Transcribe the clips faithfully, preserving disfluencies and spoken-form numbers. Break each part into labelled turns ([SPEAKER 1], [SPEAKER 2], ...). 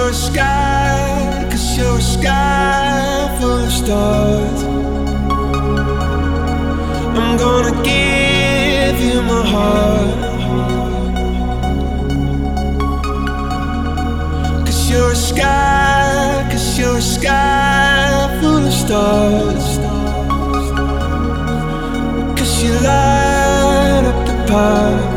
[SPEAKER 1] you're a sky, cause you're a sky full of stars. I'm gonna give you my heart, cause you're a sky, cause you're a sky full of stars. Cause you light up the path.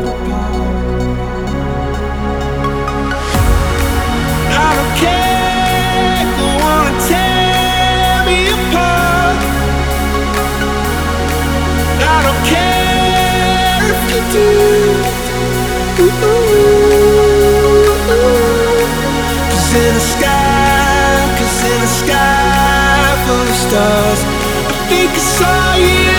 [SPEAKER 1] I don't care if you wanna tear me apart. I don't care if you do. Cause in the sky, cause in the sky full of stars, I think I saw you.